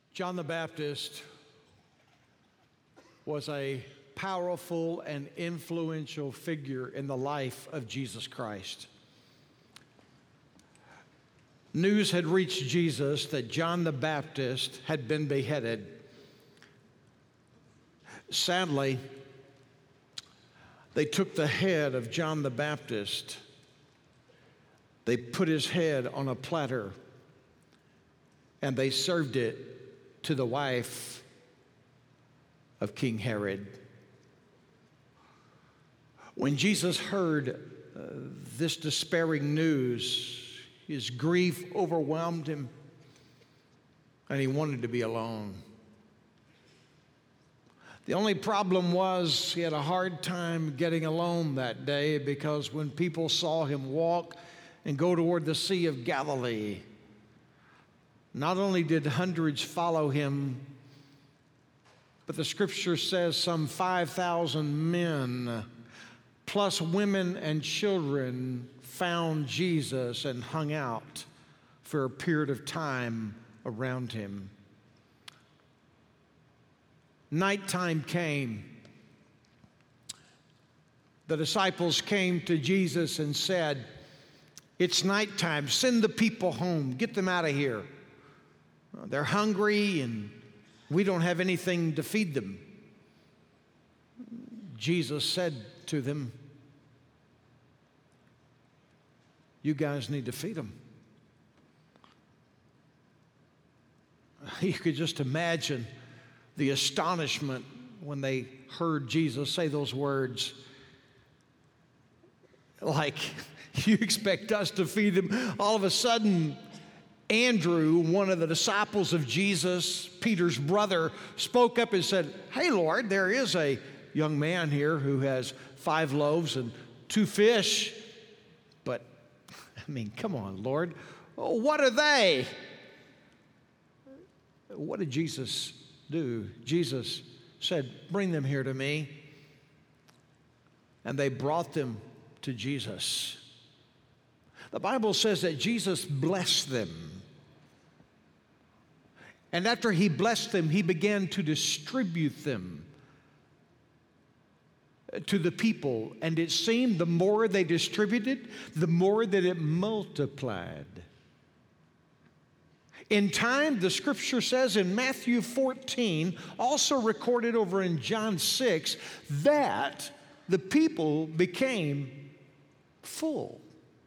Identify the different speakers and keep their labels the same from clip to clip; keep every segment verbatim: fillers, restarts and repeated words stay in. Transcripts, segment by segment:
Speaker 1: John the Baptist was a powerful and influential figure in the life of Jesus Christ. News had reached Jesus that John the Baptist had been beheaded. Sadly, they took the head of John the Baptist. They put his head on a platter, and they served it to the wife of King Herod. When Jesus heard uh, this despairing news, his grief overwhelmed him, and he wanted to be alone. The only problem was he had a hard time getting alone that day, because when people saw him walk and go toward the Sea of Galilee, not only did hundreds follow him, but the scripture says some five thousand men, plus women and children, found Jesus and hung out for a period of time around him. Nighttime came. The disciples came to Jesus and said, "It's nighttime. Send the people home. Get them out of here. They're hungry and we don't have anything to feed them." Jesus said to them, "You guys need to feed them." You could just imagine the astonishment when they heard Jesus say those words. Like, you expect us to feed them? All of a sudden, Andrew, one of the disciples of Jesus, Peter's brother, spoke up and said, "Hey, Lord, there is a young man here who has five loaves and two fish. But, I mean, come on, Lord, oh, what are they?" What did Jesus do? Jesus said, "Bring them here to me." And they brought them to Jesus. The Bible says that Jesus blessed them. And after he blessed them, he began to distribute them to the people. And it seemed the more they distributed, the more that it multiplied. In time, the scripture says in Matthew fourteen, also recorded over in John six, that the people became full.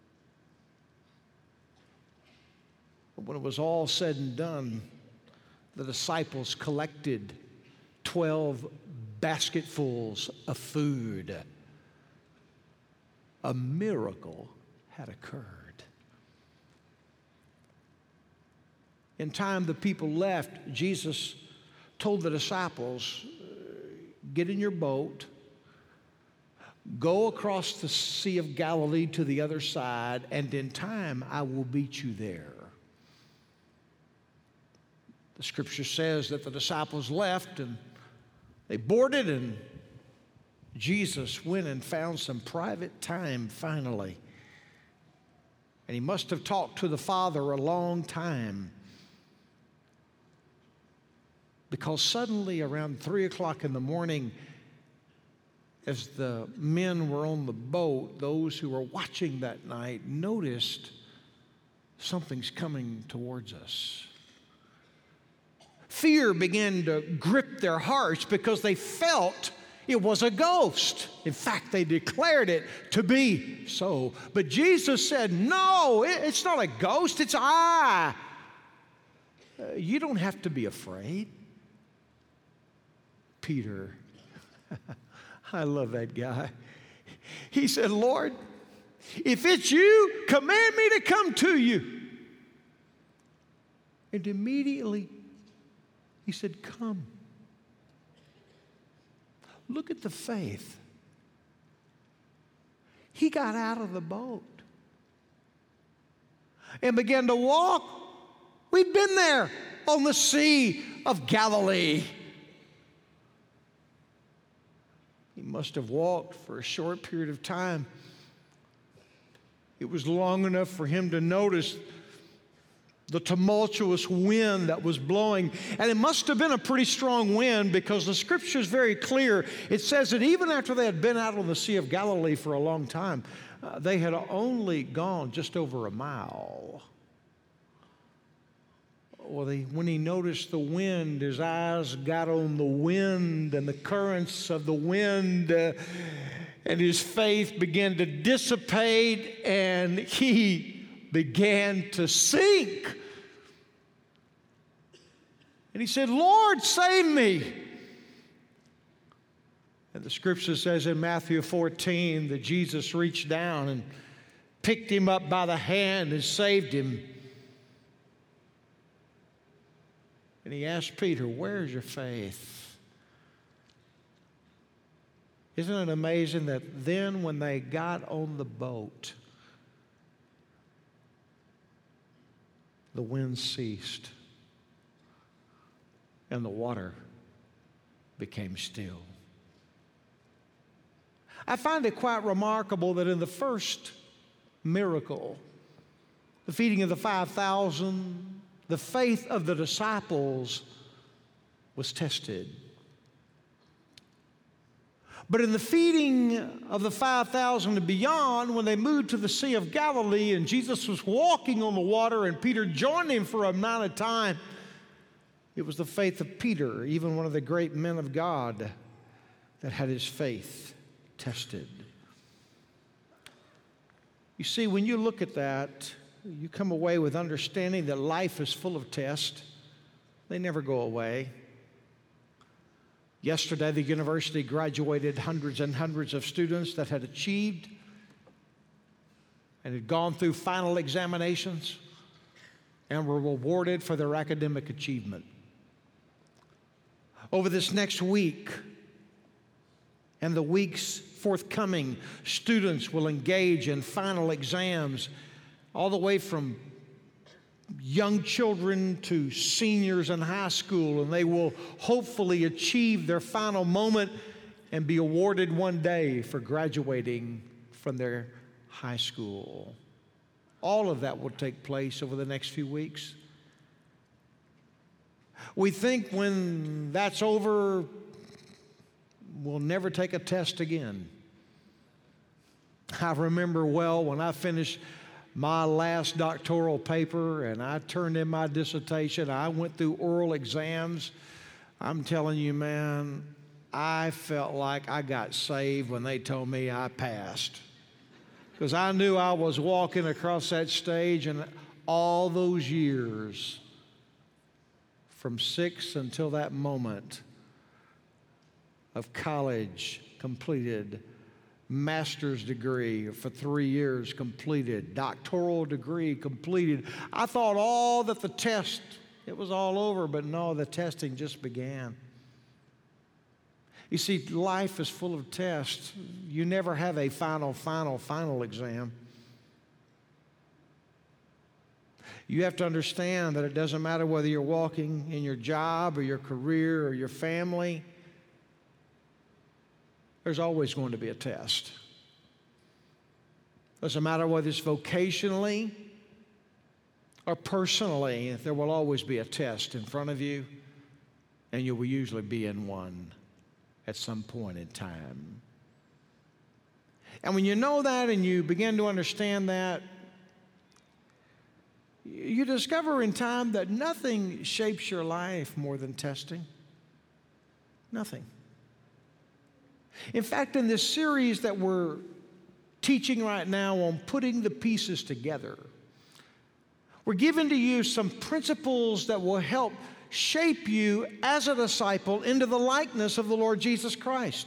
Speaker 1: But when it was all said and done, the disciples collected twelve basketfuls of food. A miracle had occurred. In time, the people left. Jesus told the disciples, "Get in your boat, go across the Sea of Galilee to the other side, and in time I will meet you there." The scripture says that the disciples left and they boarded, and Jesus went and found some private time finally. And he must have talked to the Father a long time, because suddenly around three o'clock in the morning, as the men were on the boat, those who were watching that night noticed something's coming towards us. Fear began to grip their hearts because they felt it was a ghost. In fact, they declared it to be so. But Jesus said, "No, it's not a ghost, it's I. Uh, you don't have to be afraid." Peter, I love that guy. He said, "Lord, if it's you, command me to come to you." And immediately he said, "Come." Look at the faith. He got out of the boat and began to walk. We'd been there on the Sea of Galilee. He must have walked for a short period of time. It was long enough for him to notice the tumultuous wind that was blowing. And it must have been a pretty strong wind, because the scripture is very clear. It says that even after they had been out on the Sea of Galilee for a long time, uh, they had only gone just over a mile. Well, they, when he noticed the wind, his eyes got on the wind and the currents of the wind, uh, and his faith began to dissipate, and he began to sink. And he said, "Lord, save me." And the scripture says in Matthew fourteen that Jesus reached down and picked him up by the hand and saved him. And he asked Peter, "Where's your faith?" Isn't it amazing that then when they got on the boat, the wind ceased and the water became still? I find it quite remarkable that in the first miracle, the feeding of the five thousand, the faith of the disciples was tested. But in the feeding of the five thousand and beyond, when they moved to the Sea of Galilee and Jesus was walking on the water and Peter joined him for a amount of time, it was the faith of Peter, even one of the great men of God, that had his faith tested. You see, when you look at that, you come away with understanding that life is full of tests. They never go away. Yesterday, the university graduated hundreds and hundreds of students that had achieved and had gone through final examinations and were rewarded for their academic achievement. Over this next week and the weeks forthcoming, students will engage in final exams, all the way from young children to seniors in high school, and they will hopefully achieve their final moment and be awarded one day for graduating from their high school. All of that will take place over the next few weeks. We think when that's over, we'll never take a test again. I remember well when I finished my last doctoral paper and I turned in my dissertation, I went through oral exams. I'm telling you, man, I felt like I got saved when they told me I passed. Because I knew I was walking across that stage, and all those years, from six until that moment of college completed, master's degree for three years completed, doctoral degree completed. I thought all that the test, it was all over, but no, the testing just began. You see, life is full of tests. You never have a final, final, final exam. You have to understand that it doesn't matter whether you're walking in your job or your career or your family, there's always going to be a test. Doesn't matter whether it's vocationally or personally, there will always be a test in front of you, and you will usually be in one at some point in time. And when you know that and you begin to understand that, you discover in time that nothing shapes your life more than testing. Nothing. In fact, in this series that we're teaching right now on putting the pieces together, we're giving to you some principles that will help shape you as a disciple into the likeness of the Lord Jesus Christ.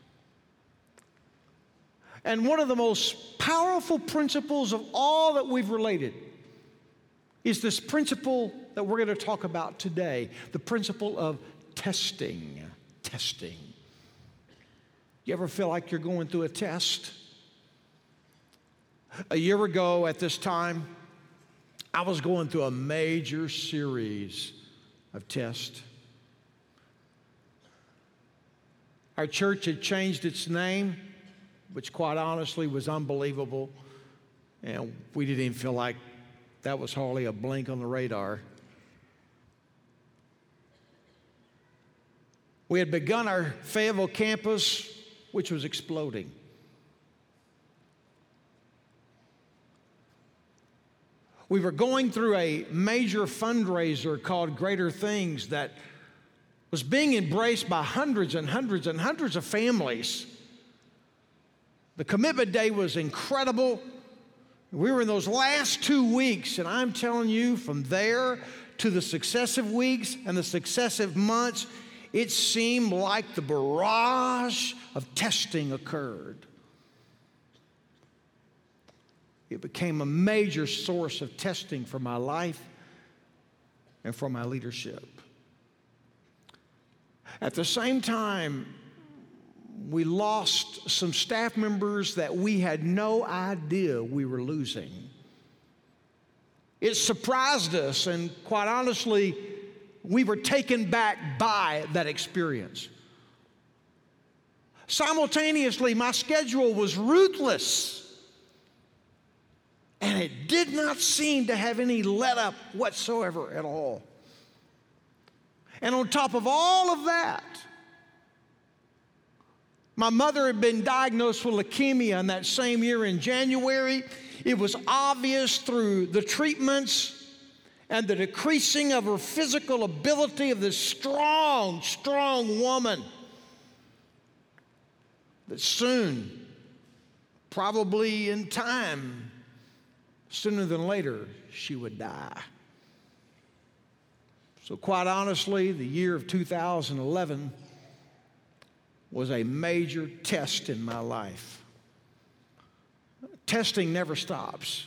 Speaker 1: And one of the most powerful principles of all that we've related is this principle that we're going to talk about today, the principle of testing. Testing. You ever feel like you're going through a test? A year ago at this time, I was going through a major series of tests. Our church had changed its name, which quite honestly was unbelievable, and we didn't even feel like That was hardly a blink on the radar. We had begun our Fayetteville campus, which was exploding. We were going through a major fundraiser called Greater Things that was being embraced by hundreds and hundreds and hundreds of families. The commitment day was incredible. We were in those last two weeks, and I'm telling you, from there to the successive weeks and the successive months, it seemed like the barrage of testing occurred. It became a major source of testing for my life and for my leadership. At the same time, we lost some staff members that we had no idea we were losing. It surprised us, and quite honestly, we were taken back by that experience. Simultaneously, my schedule was ruthless, and it did not seem to have any let up whatsoever at all. And on top of all of that, my mother had been diagnosed with leukemia in that same year in January. It was obvious through the treatments and the decreasing of her physical ability of this strong, strong woman that soon, probably in time, sooner than later, she would die. So quite honestly, the year of two thousand eleven was a major test in my life. Testing never stops.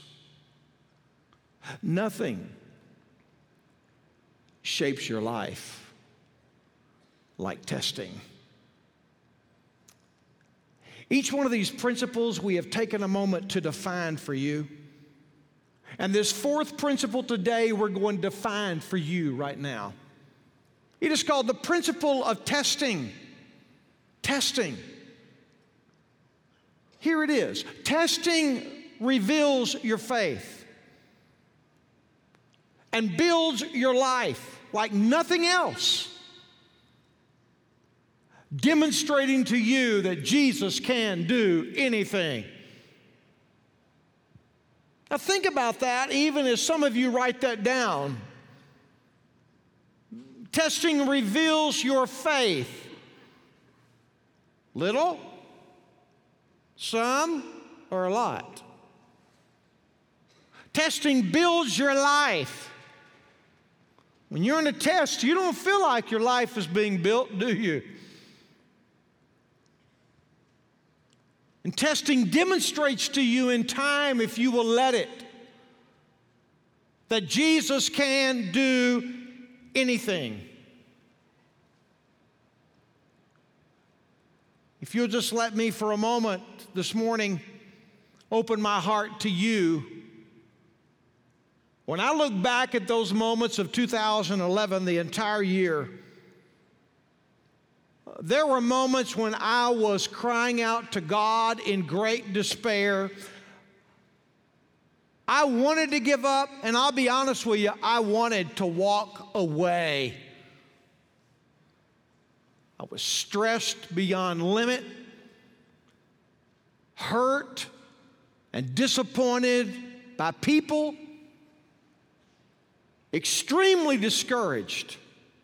Speaker 1: Nothing shapes your life like testing. Each one of these principles we have taken a moment to define for you. And this fourth principle today we're going to define for you right now. It is called the principle of testing. Testing. Here it is. Testing reveals your faith and builds your life like nothing else, demonstrating to you that Jesus can do anything. Now think about that, even as some of you write that down. Testing reveals your faith. Little, some, or a lot. Testing builds your life. When you're in a test, you don't feel like your life is being built, do you? And testing demonstrates to you in time, if you will let it, that Jesus can do anything. If you'll just let me for a moment this morning open my heart to you. When I look back at those moments of two thousand eleven, the entire year, there were moments when I was crying out to God in great despair. I wanted to give up, and I'll be honest with you, I wanted to walk away. I was stressed beyond limit, hurt and disappointed by people, extremely discouraged,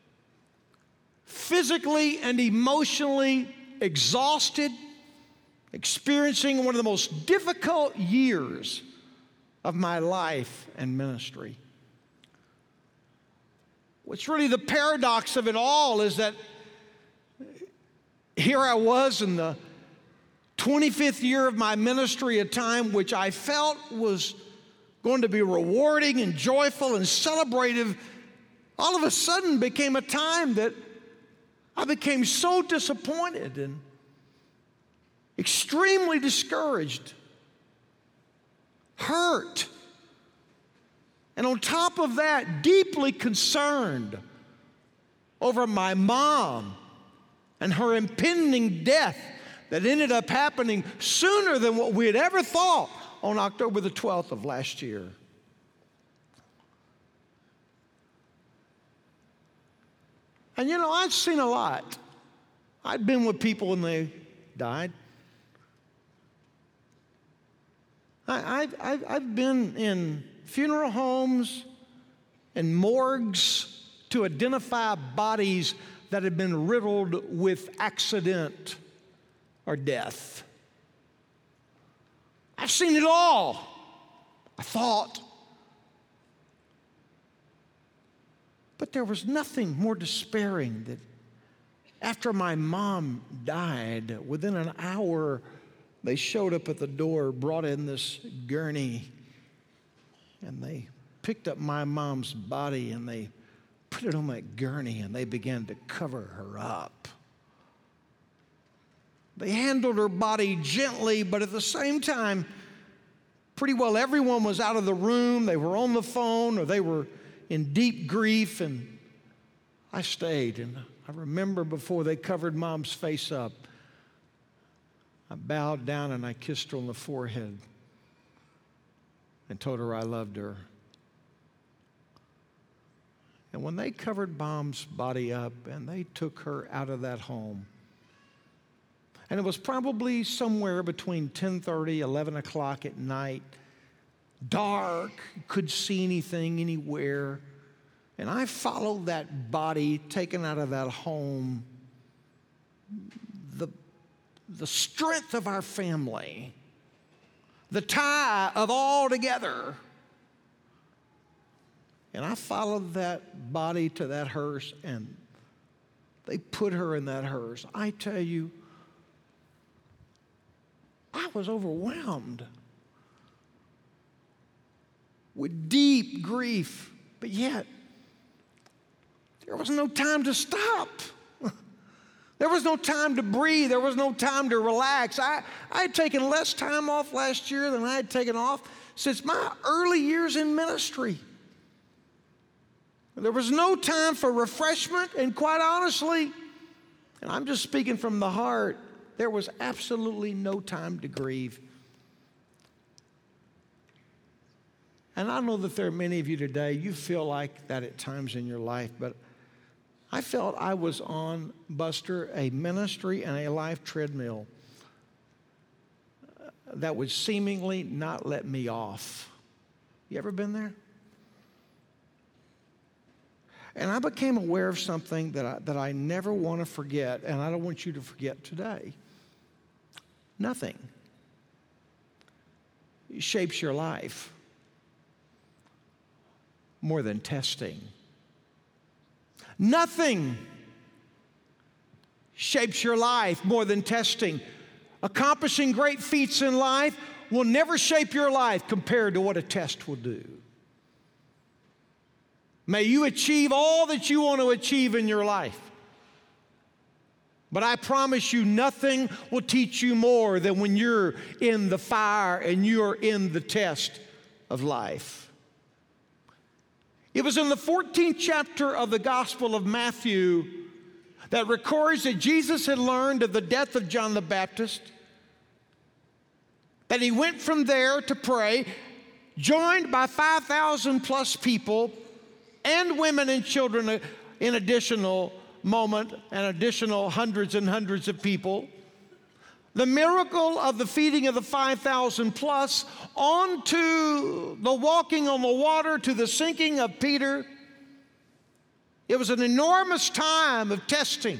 Speaker 1: physically and emotionally exhausted, experiencing one of the most difficult years of my life and ministry. What's really the paradox of it all is that here I was in the twenty-fifth year of my ministry, a time which I felt was going to be rewarding and joyful and celebrative, all of a sudden became a time that I became so disappointed and extremely discouraged, hurt, and on top of that, deeply concerned over my mom and her impending death that ended up happening sooner than what we had ever thought on October the twelfth of last year. And you know, I'd seen a lot. I'd been with people when they died. I, I've, I've, I've been in funeral homes and morgues to identify bodies that had been riddled with accident or death. I've seen it all, I thought. But there was nothing more despairing than after my mom died, within an hour, they showed up at the door, brought in this gurney, and they picked up my mom's body and they put it on that gurney and they began to cover her up. They handled her body gently, but at the same time, pretty well everyone was out of the room. They were on the phone or they were in deep grief, and I stayed. And I remember before they covered Mom's face up, I bowed down and I kissed her on the forehead and told her I loved her. And when they covered Mom's body up and they took her out of that home, and it was probably somewhere between ten thirty, eleven o'clock at night, dark, couldn't see anything anywhere. And I followed that body taken out of that home. The, the strength of our family, the tie of all together. And I followed that body to that hearse, and they put her in that hearse. I tell you, I was overwhelmed with deep grief, but yet there was no time to stop. There was no time to breathe. There was no time to relax. I, I had taken less time off last year than I had taken off since my early years in ministry. There was no time for refreshment, and quite honestly, and I'm just speaking from the heart, there was absolutely no time to grieve. And I know that there are many of you today, you feel like that at times in your life, but I felt I was on, Buster, a ministry and a life treadmill that would seemingly not let me off. You ever been there? And I became aware of something that I, that I never want to forget, and I don't want you to forget today. Nothing shapes your life more than testing. Nothing shapes your life more than testing. Accomplishing great feats in life will never shape your life compared to what a test will do. May you achieve all that you want to achieve in your life. But I promise you, nothing will teach you more than when you're in the fire and you're in the test of life. It was in the fourteenth chapter of the Gospel of Matthew that records that Jesus had learned of the death of John the Baptist, that he went from there to pray, joined by five thousand plus people and women and children in additional moment and additional hundreds and hundreds of people. The miracle of the feeding of the five thousand plus, on to the walking on the water, to the sinking of Peter. It was an enormous time of testing.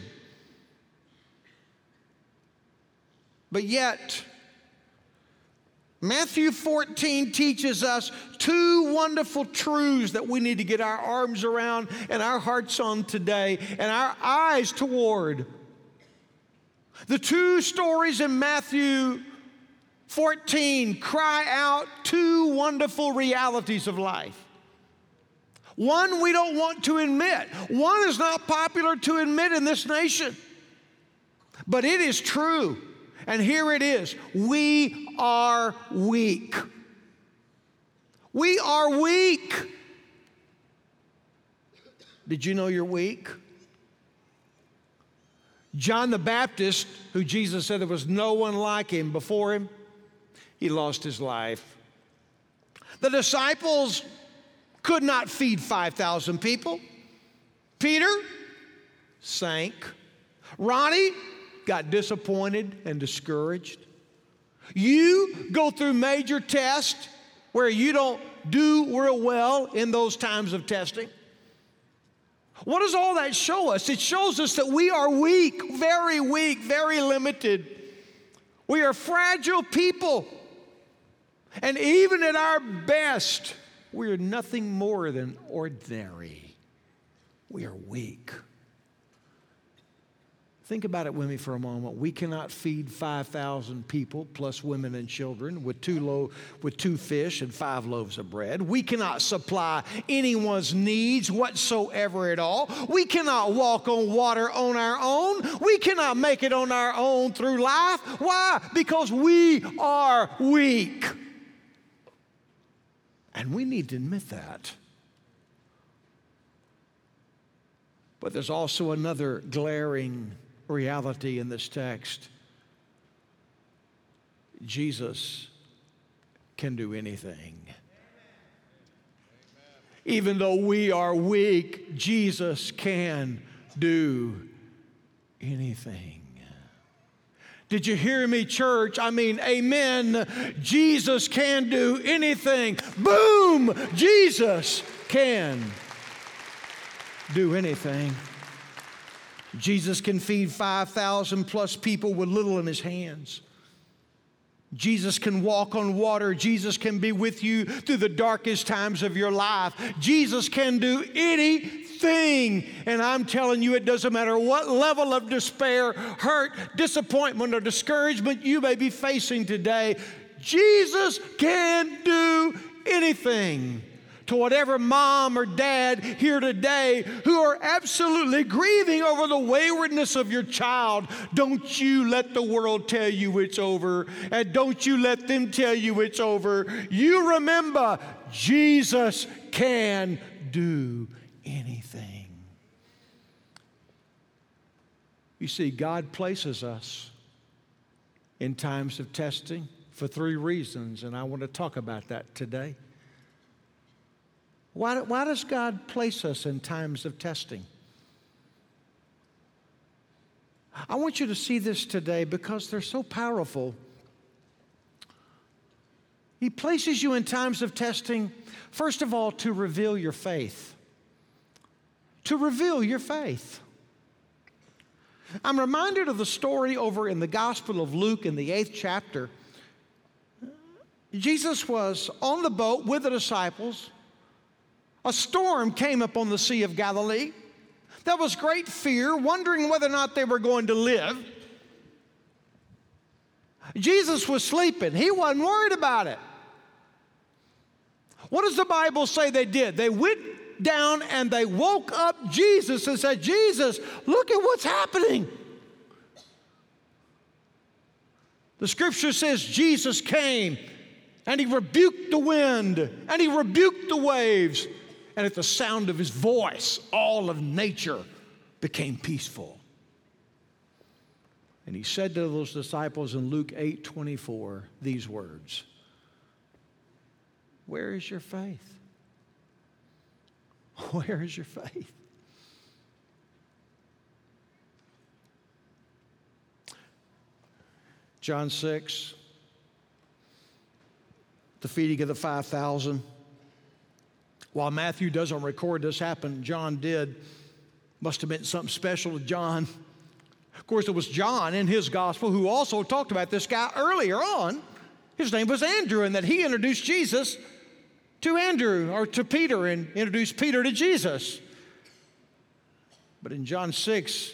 Speaker 1: But yet, Matthew fourteen teaches us two wonderful truths that we need to get our arms around and our hearts on today and our eyes toward. The two stories in Matthew fourteen cry out two wonderful realities of life. One we don't want to admit. One is not popular to admit in this nation. But it is true. And here it is. We are weak. We are weak. Did you know you're weak? John the Baptist, who Jesus said there was no one like him before him, he lost his life. The disciples could not feed five thousand people. Peter, sank. Ronnie got disappointed and discouraged. You go through major tests where you don't do real well in those times of testing. What does all that show us? It shows us that we are weak, very weak, very limited. We are fragile people. And even at our best, we are nothing more than ordinary. We are weak. Think about it with me for a moment. We cannot feed five thousand people, plus women and children, with two, lo- with two fish and five loaves of bread. We cannot supply anyone's needs whatsoever at all. We cannot walk on water on our own. We cannot make it on our own through life. Why? Because we are weak. And we need to admit that. But there's also another glaring reality in this text. Jesus can do anything. Even though we are weak, Jesus can do anything. Did you hear me, church? I mean, amen. Jesus can do anything. Boom! Jesus can do anything. Jesus can feed five thousand plus people with little in his hands. Jesus can walk on water. Jesus can be with you through the darkest times of your life. Jesus can do anything. And I'm telling you, it doesn't matter what level of despair, hurt, disappointment, or discouragement you may be facing today, Jesus can do anything. To whatever mom or dad here today who are absolutely grieving over the waywardness of your child, don't you let the world tell you it's over, and don't you let them tell you it's over. You remember, Jesus can do anything. You see, God places us in times of testing for three reasons, and I want to talk about that today. Why, why does God place us in times of testing? I want you to see this today because they're so powerful. He places you in times of testing, first of all, to reveal your faith. To reveal your faith. I'm reminded of the story over in the Gospel of Luke in the eighth chapter. Jesus was on the boat with the disciples. A storm came up on the Sea of Galilee. There was great fear, wondering whether or not they were going to live. Jesus was sleeping. He wasn't worried about it. What does the Bible say they did? They went down and they woke up Jesus and said, Jesus, look at what's happening. The scripture says Jesus came and he rebuked the wind and he rebuked the waves. And at the sound of his voice, all of nature became peaceful. And he said to those disciples in Luke eight twenty-four these words, where is your faith? Where is your faith? John six, the feeding of the five thousand. While Matthew doesn't record this happen, John did. Must have been something special to John. Of course, it was John in his gospel who also talked about this guy earlier on. His name was Andrew, and that he introduced Jesus to Andrew, or to Peter, and introduced Peter to Jesus. But in John six,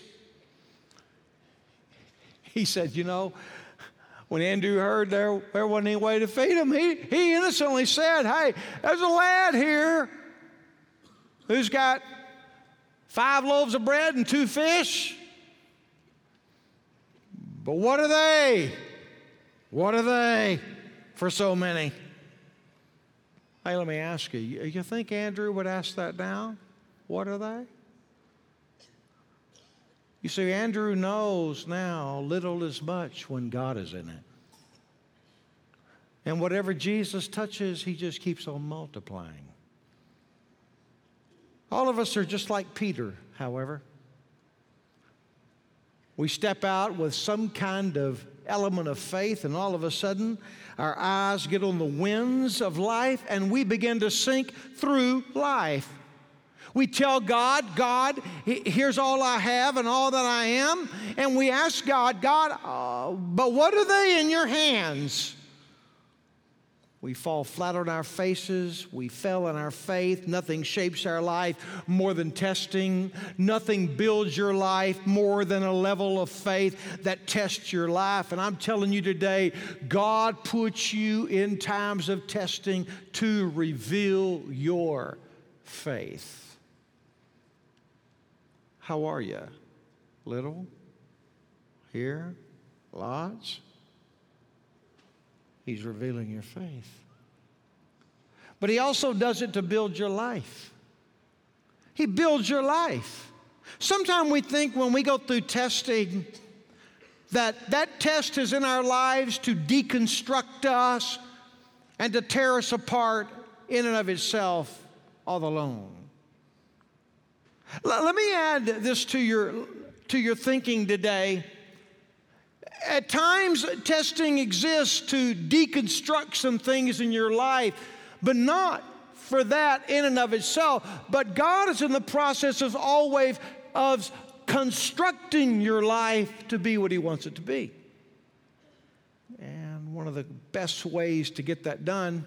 Speaker 1: he said, you know, when Andrew heard there, there wasn't any way to feed him, he, he innocently said, hey, there's a lad here who's got five loaves of bread and two fish. But what are they? What are they for so many? Hey, let me ask you, you think Andrew would ask that now? What are they? You see, Andrew knows now little is much when God is in it. And whatever Jesus touches, he just keeps on multiplying. All of us are just like Peter, however. We step out with some kind of element of faith, and all of a sudden, our eyes get on the winds of life, and we begin to sink through life. We tell God, God, here's all I have and all that I am. And we ask God, God, uh, but what are they in your hands? We fall flat on our faces. We fell in our faith. Nothing shapes our life more than testing. Nothing builds your life more than a level of faith that tests your life. And I'm telling you today, God puts you in times of testing to reveal your faith. How are you? Little? Here? Lots? He's revealing your faith. But He also does it to build your life. He builds your life. Sometimes we think when we go through testing that that test is in our lives to deconstruct us and to tear us apart in and of itself all alone. Let me add this to your, to your thinking today. At times, testing exists to deconstruct some things in your life, but not for that in and of itself. But God is in the process of always of constructing your life to be what He wants it to be. And one of the best ways to get that done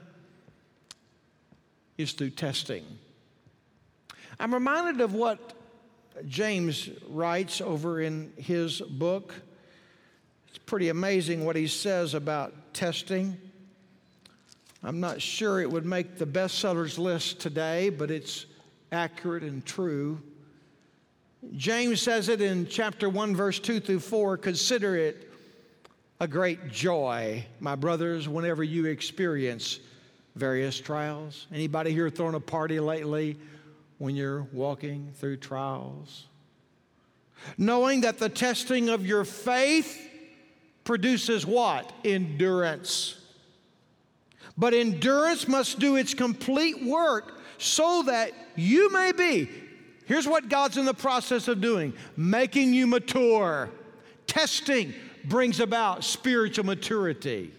Speaker 1: is through testing. I'm reminded of what James writes over in his book. It's pretty amazing what he says about testing. I'm not sure it would make the bestsellers list today, but it's accurate and true. James says it in chapter one, verse two through four, consider it a great joy, my brothers, whenever you experience various trials. Anybody here thrown a party lately when you're walking through trials? Knowing that the testing of your faith produces what? Endurance. But endurance must do its complete work so that you may be, here's what God's in the process of doing, making you mature. Testing brings about spiritual maturity.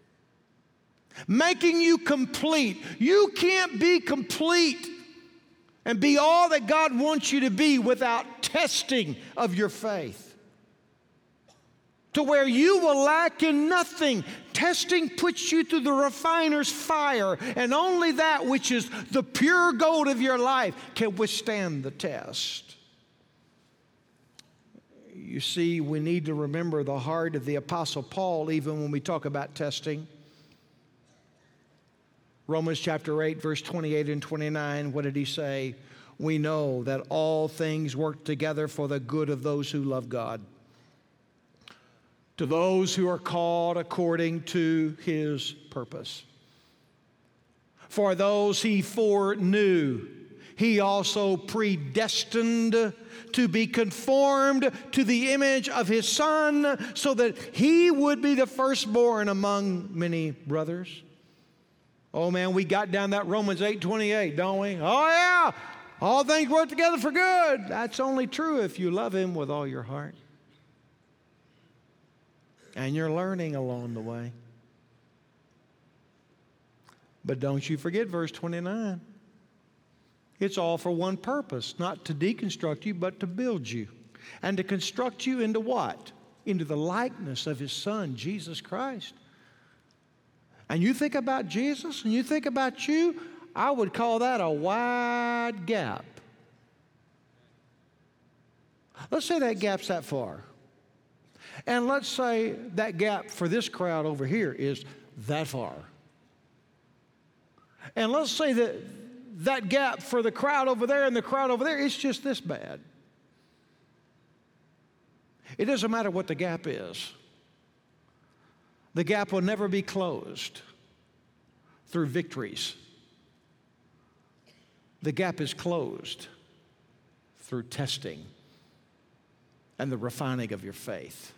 Speaker 1: Making you complete. You can't be complete and be all that God wants you to be without testing of your faith. To where you will lack in nothing. Testing puts you through the refiner's fire, and only that which is the pure gold of your life can withstand the test. You see, we need to remember the heart of the Apostle Paul even when we talk about testing. Romans chapter eight, verse twenty-eight and twenty-nine, what did he say? We know that all things work together for the good of those who love God, to those who are called according to His purpose. For those He foreknew, He also predestined to be conformed to the image of His Son, so that He would be the firstborn among many brothers. Oh man, we got down that Romans eight twenty-eight, don't we? Oh yeah, all things work together for good. That's only true if you love Him with all your heart. And you're learning along the way. But don't you forget verse twenty-nine. It's all for one purpose, not to deconstruct you, but to build you. And to construct you into what? Into the likeness of His Son, Jesus Christ. And you think about Jesus and you think about you, I would call that a wide gap. Let's say that gap's that far. And let's say that gap for this crowd over here is that far. And let's say that that gap for the crowd over there and the crowd over there is just this bad. It doesn't matter what the gap is. The gap will never be closed through victories. The gap is closed through testing and the refining of your faith.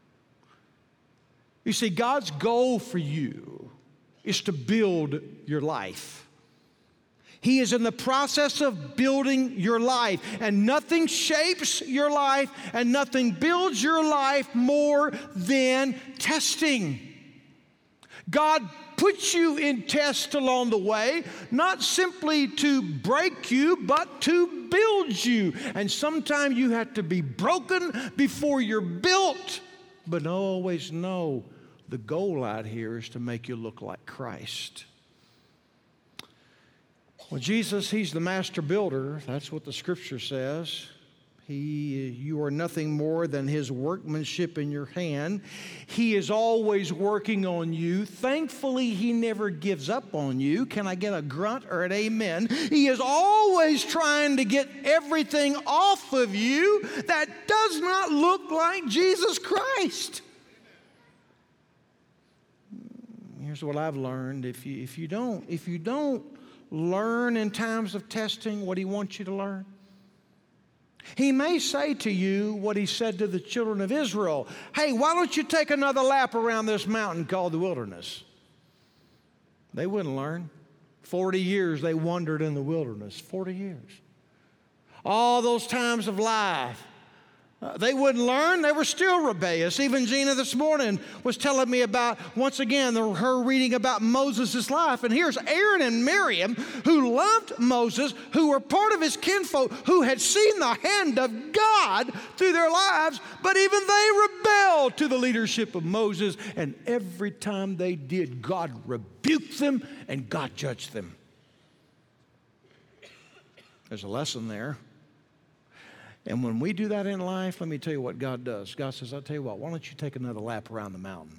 Speaker 1: You see, God's goal for you is to build your life. He is in the process of building your life. And nothing shapes your life and nothing builds your life more than testing. God puts you in tests along the way, not simply to break you, but to build you. And sometimes you have to be broken before you're built. But always know the goal out here is to make you look like Christ. Well, Jesus, He's the master builder. That's what the Scripture says. He, you are nothing more than His workmanship in your hand. He is always working on you. Thankfully, He never gives up on you. Can I get a grunt or an amen? He is always trying to get everything off of you that does not look like Jesus Christ. Here's what I've learned. If you, if you don't, if you don't learn in times of testing what He wants you to learn, He may say to you what He said to the children of Israel. Hey, why don't you take another lap around this mountain called the wilderness? They wouldn't learn. Forty years they wandered in the wilderness. Forty years. All those times of life. Uh, they wouldn't learn. They were still rebellious. Even Gina this morning was telling me about, once again, the, her reading about Moses' life. And here's Aaron and Miriam, who loved Moses, who were part of his kinfolk, who had seen the hand of God through their lives, but even they rebelled to the leadership of Moses. And every time they did, God rebuked them and God judged them. There's a lesson there. And when we do that in life, let me tell you what God does. God says, I'll tell you what, why don't you take another lap around the mountain?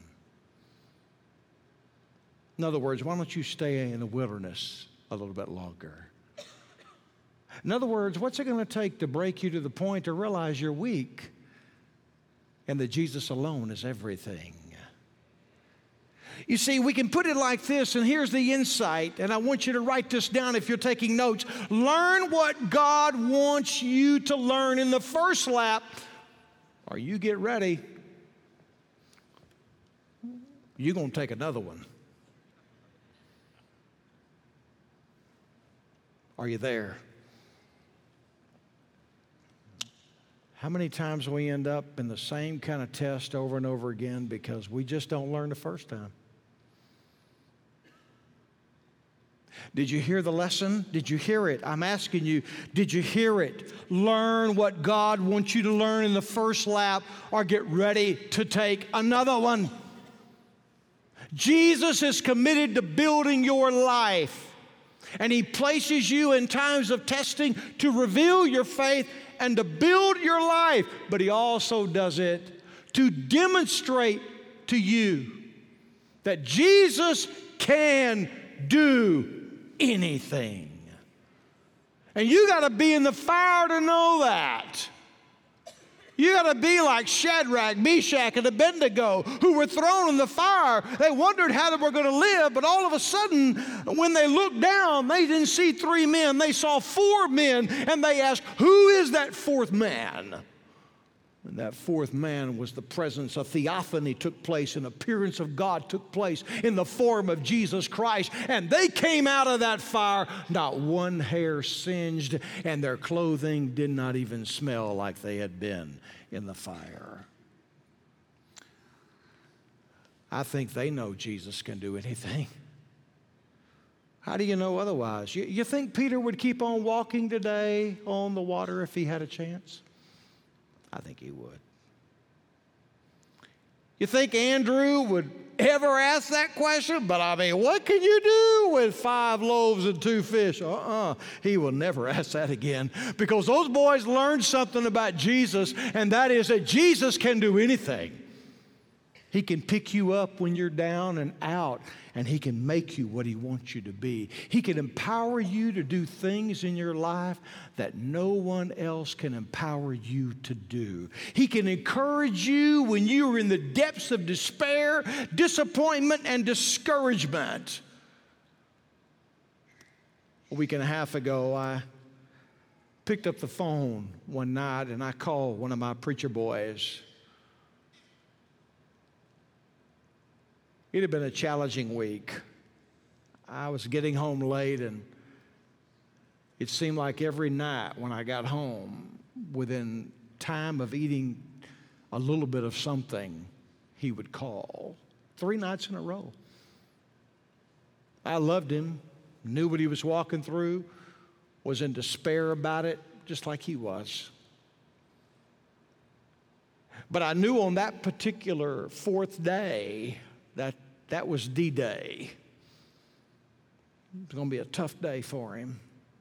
Speaker 1: In other words, why don't you stay in the wilderness a little bit longer? In other words, what's it going to take to break you to the point to realize you're weak and that Jesus alone is everything? You see, we can put it like this, and here's the insight, and I want you to write this down if you're taking notes. Learn what God wants you to learn in the first lap, or you get ready, you're going to take another one. Are you there? How many times we end up in the same kind of test over and over again because we just don't learn the first time? Did you hear the lesson? Did you hear it? I'm asking you, did you hear it? Learn what God wants you to learn in the first lap, or get ready to take another one. Jesus is committed to building your life, and He places you in times of testing to reveal your faith and to build your life, but He also does it to demonstrate to you that Jesus can do anything. And you got to be in the fire to know that. You got to be like Shadrach, Meshach, and Abednego, who were thrown in the fire. They wondered how they were going to live, but all of a sudden, when they looked down, they didn't see three men. They saw four men, and they asked, who is that fourth man? And that fourth man was the presence of theophany took place, an appearance of God took place in the form of Jesus Christ. And they came out of that fire, not one hair singed, and their clothing did not even smell like they had been in the fire. I think they know Jesus can do anything. How do you know otherwise? You, you think Peter would keep on walking today on the water if he had a chance? I think he would. You think Andrew would ever ask that question? But I mean, what can you do with five loaves and two fish? Uh-uh. He will never ask that again, because those boys learned something about Jesus, and that is that Jesus can do anything. He can pick you up when you're down and out, and He can make you what He wants you to be. He can empower you to do things in your life that no one else can empower you to do. He can encourage you when you're in the depths of despair, disappointment, and discouragement. A week and a half ago, I picked up the phone one night, and I called one of my preacher boys. It had been a challenging week. I was getting home late, and It seemed like every night when I got home, within time of eating a little bit of something, he would call. Three nights in a row. I loved him, knew what he was walking through, was in despair about it, just like he was. But I knew on that particular fourth day that that was D-Day. It was going to be a tough day for him.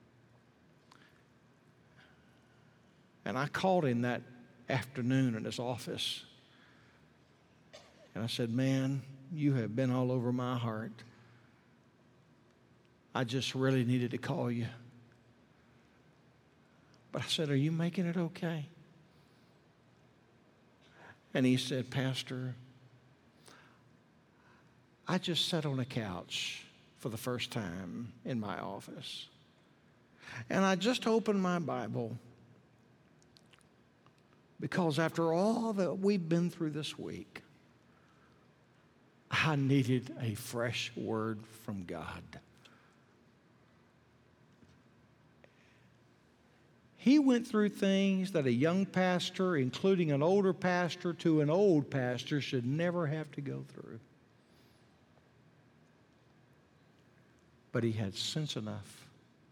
Speaker 1: And I called him that afternoon in his office. And I said, man, you have been all over my heart. I just really needed to call you. But I said, are you making it okay? And he said, Pastor, I just sat on a couch for the first time in my office. And I just opened my Bible because after all that we've been through this week, I needed a fresh word from God. He went through things that a young pastor, including an older pastor to an old pastor, should never have to go through. But he had sense enough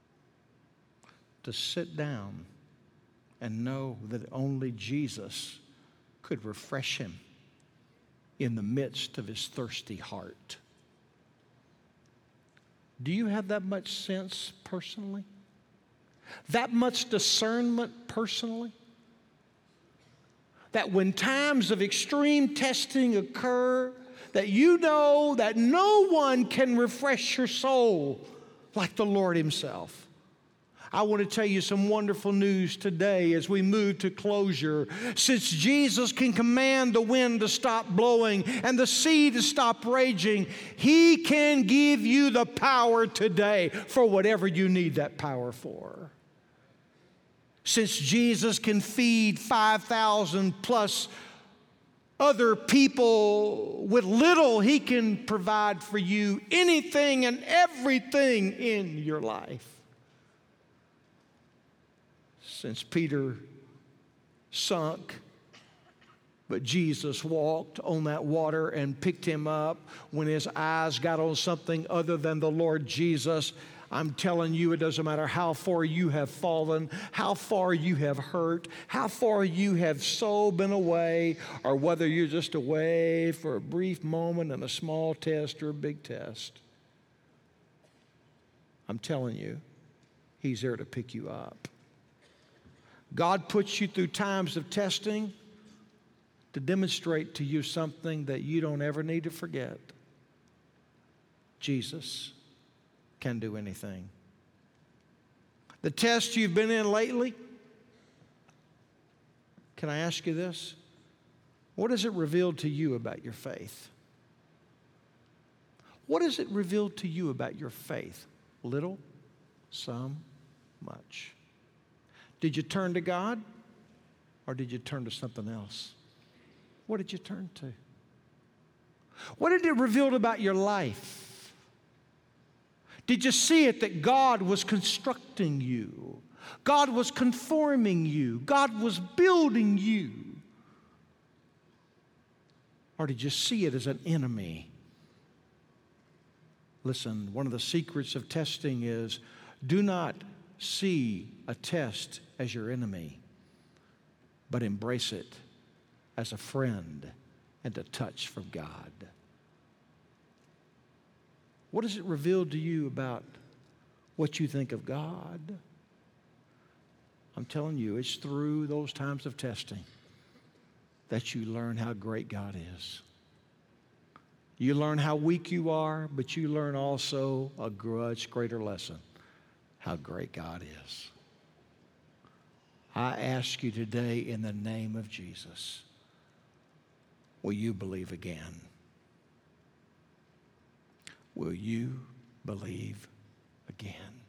Speaker 1: to sit down and know that only Jesus could refresh him in the midst of his thirsty heart. Do you have that much sense personally? That much discernment personally? That when times of extreme testing occur, that you know that no one can refresh your soul like the Lord himself. I want to tell you some wonderful news today as we move to closure. Since Jesus can command the wind to stop blowing and the sea to stop raging, he can give you the power today for whatever you need that power for. Since Jesus can feed five thousand plus other people with little, he can provide for you anything and everything in your life. Since Peter sunk, but Jesus walked on that water and picked him up when his eyes got on something other than the Lord Jesus, I'm telling you, it doesn't matter how far you have fallen, how far you have hurt, how far you have so been away, or whether you're just away for a brief moment in a small test or a big test. I'm telling you, he's there to pick you up. God puts you through times of testing to demonstrate to you something that you don't ever need to forget. Jesus can do anything. The test you've been in lately, can I ask you this? What has it revealed to you about your faith? What has it revealed to you about your faith? Little, some, much. Did you turn to God or did you turn to something else? What did you turn to? What did it reveal about your life? Did you see it that God was constructing you? God was conforming you. God was building you. Or did you see it as an enemy? Listen, one of the secrets of testing is do not see a test as your enemy, but embrace it as a friend and a touch from God. What has it revealed to you about what you think of God? I'm telling you, it's through those times of testing that you learn how great God is. You learn how weak you are, but you learn also a much greater lesson, how great God is. I ask you today in the name of Jesus, will you believe again? Will you believe again?